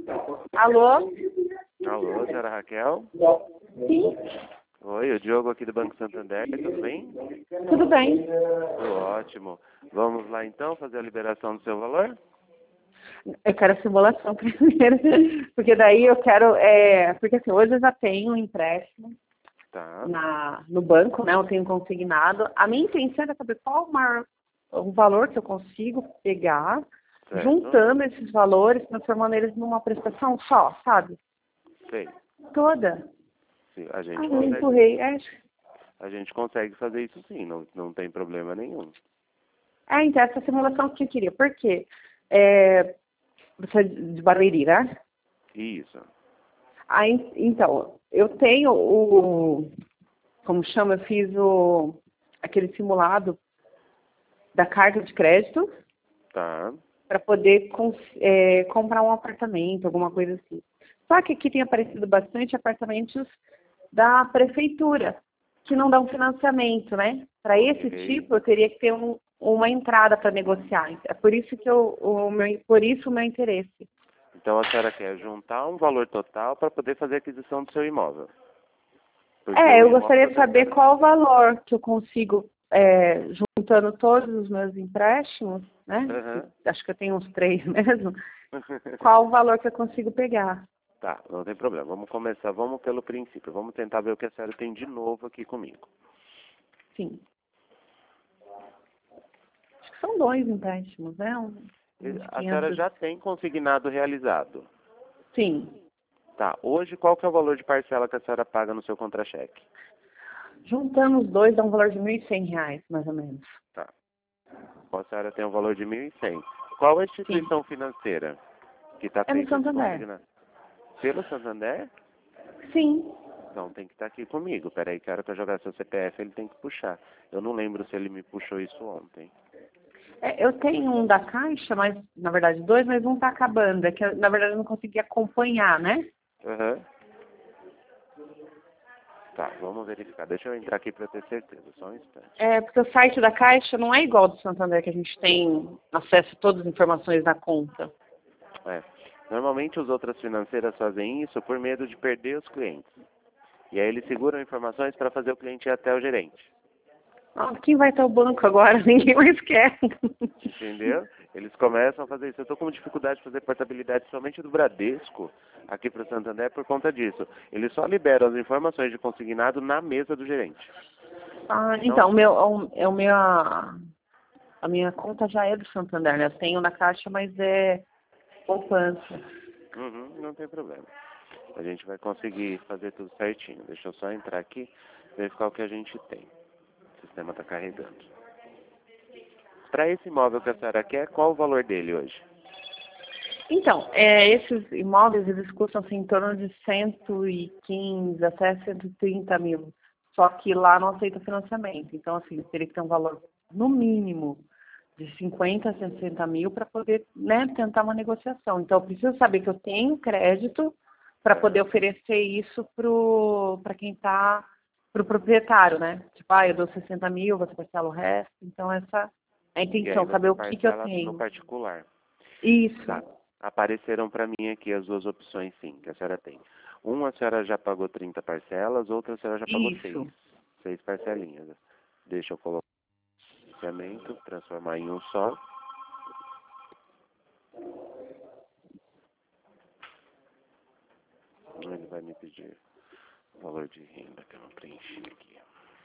Alô? Alô, senhora Raquel? Sim, Oi, o Diogo aqui do Banco Santander, tudo bem? tudo bem. Tudo ótimo. Vamos lá então fazer a liberação do seu valor? Eu quero a simulação primeiro, porque daí eu quero, porque assim, hoje eu já tenho um empréstimo Tá, no banco, né? Eu tenho consignado. A minha intenção é saber qual o valor que eu consigo pegar, certo. juntando esses valores, transformando eles numa prestação só, sabe? Sei. Toda. Sim, a Ah, gente eu consegue, empurrei. a gente consegue fazer isso sim, não tem problema nenhum. Então, essa simulação que eu queria. Por quê? Você é de Barueri, né? Isso. Aí, então, eu tenho como chama, eu fiz aquele simulado da carta de crédito Tá. para poder comprar um apartamento, alguma coisa assim. Só que aqui tem aparecido bastante apartamentos da prefeitura, que não dão financiamento, né? Para esse Ok. tipo, eu teria que ter uma entrada para negociar. É por isso que por isso o meu interesse. Então a senhora quer juntar um valor total para poder fazer a aquisição do seu imóvel. Porque o Eu imóvel gostaria de da saber senhora- qual o valor que eu consigo, juntando todos os meus empréstimos, né? Aham. Acho que eu tenho uns 3 mesmo. Qual o valor que eu consigo pegar? Tá, não tem problema. Vamos começar, vamos pelo princípio. Vamos tentar ver o que a senhora tem de novo aqui comigo. Sim. Acho que são 2 empréstimos, né? De A senhora 500. já tem consignado realizado. Sim. Tá, hoje qual que é o valor de parcela que a senhora paga no seu contra-cheque? Juntando os dois dá um valor de R$ 1.100, mais ou menos. Tá. A senhora tem um valor de 1.100. Qual a Sim. instituição financeira que está É no feita esse Santander. consignado? Pelo Santander? Sim. Então tem que estar aqui comigo. Peraí, que a hora que eu jogar seu CPF ele tem que puxar. Eu não lembro se ele me puxou isso ontem. Eu tenho um da Caixa, mas, na verdade, 2, mas um tá acabando. É que, na verdade, eu não consegui acompanhar, né? Aham. Tá, vamos verificar. Deixa eu entrar aqui para ter certeza. Só um instante. Porque o site da Caixa não é igual ao do Santander, que a gente tem acesso a todas as informações da conta. É. Normalmente as outras financeiras fazem isso por medo de perder os clientes. E aí eles seguram informações para fazer o cliente ir até o gerente. Quem vai ter o banco agora? Ninguém mais quer. Entendeu? Eles começam a fazer isso. Eu estou com dificuldade de fazer portabilidade somente do Bradesco aqui para o Santander por conta disso. Eles só liberam as informações de consignado na mesa do gerente. Então, a minha conta já é do Santander, né? Eu tenho na Caixa, mas é poupança. Uhum, não tem problema. A gente vai conseguir fazer tudo certinho. Deixa eu só entrar aqui e verificar o que a gente tem. O sistema está carregando. Para esse imóvel que a senhora quer, qual o valor dele hoje? Então, esses imóveis, eles custam assim, em torno de 115 até 130 mil. Só que lá não aceita financiamento. Então, assim, teria que ter um valor, no mínimo, de 50 a 60 mil para poder, né, tentar uma negociação. Então, eu preciso saber que eu tenho crédito para poder oferecer isso para quem está, para o proprietário, né? Tipo, eu dou 60 mil, você parcela o resto. Então, essa é a E aí intenção, saber você o que eu parcela no tenho. particular. Isso. Tá. Apareceram para mim aqui as duas opções, sim, que a senhora tem. Uma a senhora já pagou 30 parcelas, outra a senhora já pagou Isso. 6 parcelinhas. Deixa eu colocar o financiamento, transformar em um só. Ele vai me pedir o valor de renda que eu não preenchi aqui.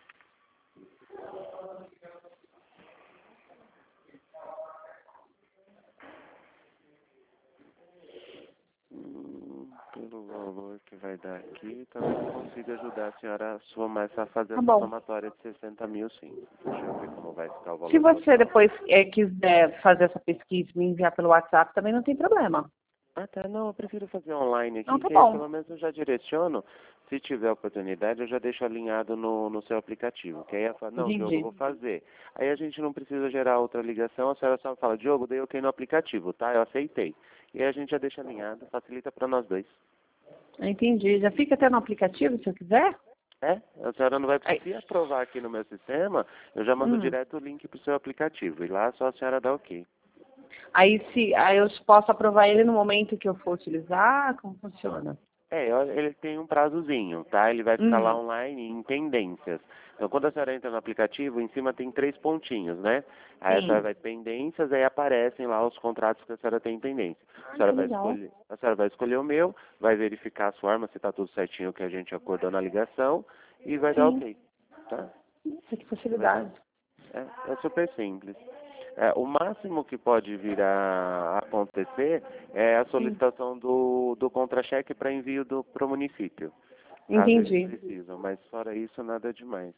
Pelo valor que vai dar aqui, talvez eu consiga ajudar a senhora a somar fazer Tá essa bom. somatória de 60 mil, sim. Deixa eu ver como vai ficar o Se valor você total. depois quiser fazer essa pesquisa e me enviar pelo WhatsApp, também não tem problema. Ah, tá. Não, eu prefiro fazer online Não, aqui, tá que aí pelo bom. menos eu já direciono. Se tiver oportunidade, eu já deixo alinhado no seu aplicativo. Que aí ela fala, não, Diogo, eu Entendi. vou fazer. Aí a gente não precisa gerar outra ligação, a senhora só fala, Diogo, dei ok no aplicativo, tá? Eu aceitei. E aí a gente já deixa alinhado, facilita para nós dois. Entendi. Já fica até no aplicativo, se eu quiser? É? A senhora não vai Aí. precisar aprovar aqui no meu sistema, eu já mando Hum. direto o link pro seu aplicativo. E lá só a senhora dá ok. Aí eu posso aprovar ele no momento que eu for utilizar? Como funciona? Ele tem um prazozinho, tá? Ele vai ficar lá online em pendências. Então, quando a senhora entra no aplicativo, em cima tem 3 pontinhos, né? Aí a senhora vai pendências, aí aparecem lá os contratos que a senhora tem em pendência. A senhora vai escolher o meu, vai verificar as formas, se está tudo certinho que a gente acordou na ligação e vai dar ok, tá? Nossa, que facilidade. É super simples. O máximo que pode vir a acontecer é a solicitação do contra-cheque para envio para o município. Caso Entendi. eles precisam, mas fora isso, nada demais.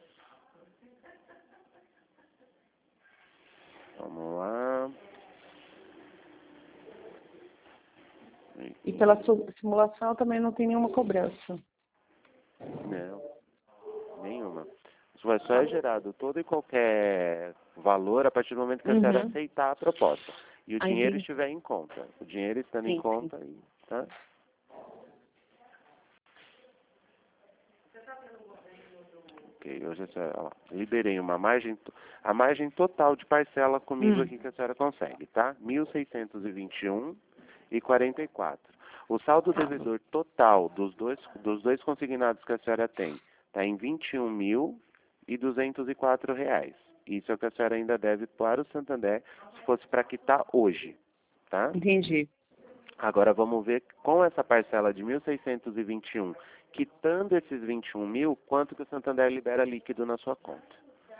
Vamos lá. E pela simulação também não tem nenhuma cobrança. Não, nenhuma. Só é gerado todo e qualquer valor a partir do momento que a senhora aceitar a proposta. E o dinheiro estiver em conta. O dinheiro estando em conta, tá? Ok, hoje a senhora, liberei a margem total de parcela comigo aqui que a senhora consegue, tá? 1.621,44. O saldo devedor total dos dois consignados que a senhora tem está em R$ 21.204. Isso é o que a senhora ainda deve para o Santander, se fosse para quitar hoje, tá? Entendi. Agora vamos ver com essa parcela de 1.621, quitando esses 21 mil, quanto que o Santander libera líquido na sua conta.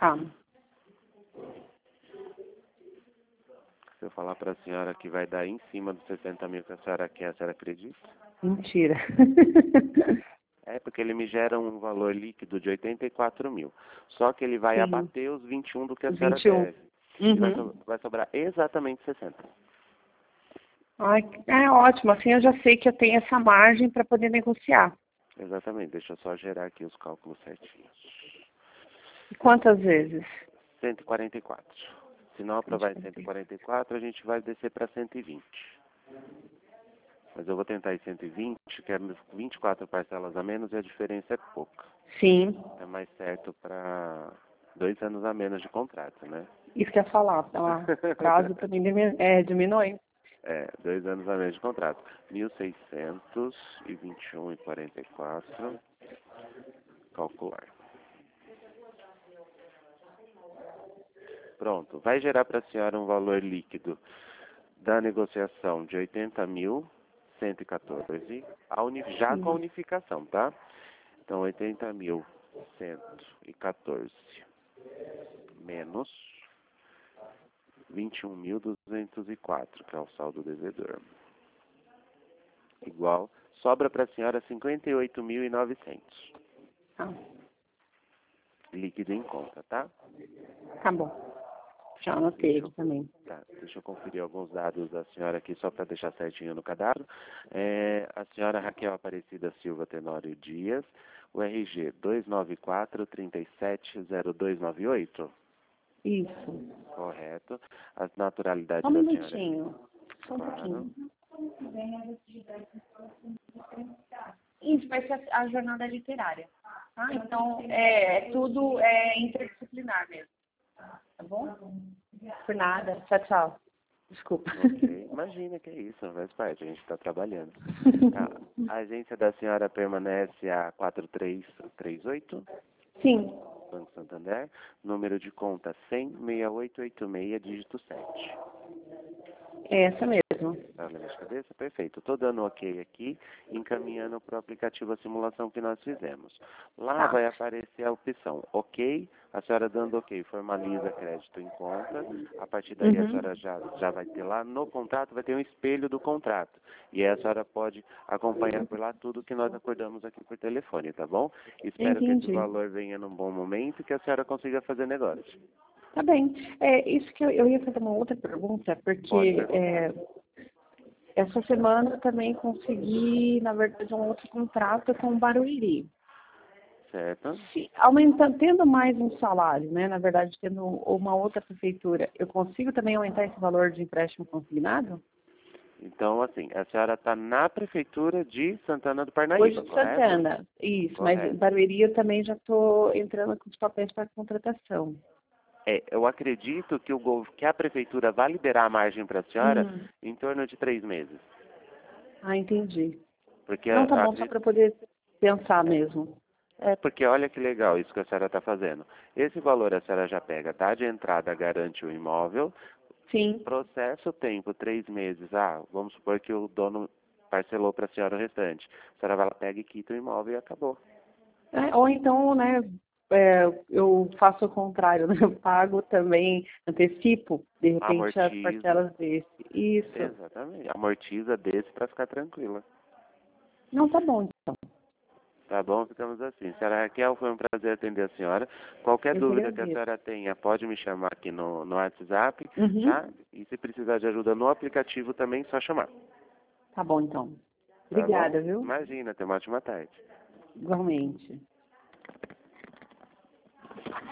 Se eu falar para a senhora que vai dar em cima dos 60 mil que a senhora quer, a senhora acredita? Mentira. Porque ele me gera um valor líquido de 84 mil. Só que ele vai abater os 21 do que a senhora deve. E vai sobrar exatamente 60. Ai, é ótimo. Assim eu já sei que eu tenho essa margem para poder negociar. Exatamente. Deixa eu só gerar aqui os cálculos certinhos. E quantas vezes? 144. Se não aprovar em 144, a gente vai descer para 120. Mas eu vou tentar em 120, que é 24 parcelas a menos e a diferença é pouca. Sim. É mais certo para 2 anos a menos de contrato, né? Isso que eu ia falar. Então, o prazo também diminui. 2 anos a menos de contrato. 1.621,44. Calcular. Pronto. Vai gerar para a senhora um valor líquido da negociação de 80.114, já com a unificação, tá? Então, 80.114 menos 21.204, que é o saldo devedor. Igual, sobra para a senhora 58.900. Líquido em conta, tá? Tá bom. Já anotei aqui também. Tá, deixa eu conferir alguns dados da senhora aqui, só para deixar certinho no cadastro. A senhora Raquel Aparecida Silva Tenório Dias, o RG 294-370298. Isso. Correto. A naturalidade Só um da senhora. minutinho. Só um Claro. pouquinho. Isso vai ser a jornada literária. Tá? Então, tudo interdisciplinar mesmo. Tá bom? Por nada. Tchau, tchau. Desculpa. Ok. Imagina que é isso, faz parte, a gente está trabalhando. A agência da senhora permanece a 4338? Sim. Banco Santander. Número de conta 100-6886, dígito 7. É essa mesmo. Tá na minha cabeça? Perfeito. Estou dando ok aqui, encaminhando para o aplicativo a simulação que nós fizemos. Lá vai aparecer a opção ok, a senhora dando ok, formaliza crédito em conta. A partir daí a senhora já vai ter lá no contrato, vai ter um espelho do contrato. E aí a senhora pode acompanhar por lá tudo que nós acordamos aqui por telefone, tá bom? Espero que esse valor venha num bom momento e que a senhora consiga fazer negócio. Tá bem. Isso que eu ia fazer uma outra pergunta, porque essa semana eu também consegui, na verdade, um outro contrato com o Barueri. Certo. Tendo mais um salário, né? Na verdade, tendo uma outra prefeitura, eu consigo também aumentar esse valor de empréstimo consignado? Então, assim, a senhora está na prefeitura de Santana do Parnaíba, Hoje de Santana, isso. Correto. Mas em Barueri eu também já estou entrando com os papéis para contratação. Eu acredito que a prefeitura vai liberar a margem para a senhora Hum. em torno de 3 meses. Ah, entendi. Porque Não, tá bom, só para poder pensar mesmo. porque olha que legal isso que a senhora está fazendo. Esse valor a senhora já pega, dá de entrada, garante o imóvel, Sim. processa o tempo, 3 meses. Vamos supor que o dono parcelou para a senhora o restante. A senhora vai lá, pega e quita o imóvel e acabou. Ou então, né, eu faço o contrário, né? Eu pago também, antecipo, de repente, as Amortiza. parcelas desse. Isso. Exatamente. Amortiza desse para ficar tranquila. Não, tá bom, então. Tá bom? Ficamos assim. Senhora Raquel, foi um prazer atender a senhora. Qualquer Eu que dúvida que a agradeço. senhora tenha, pode me chamar aqui no WhatsApp, Uhum. tá? E se precisar de ajuda no aplicativo também, só chamar. Tá bom, então. Tá bom? Obrigada, viu? Imagina, tenha uma ótima tarde. Igualmente.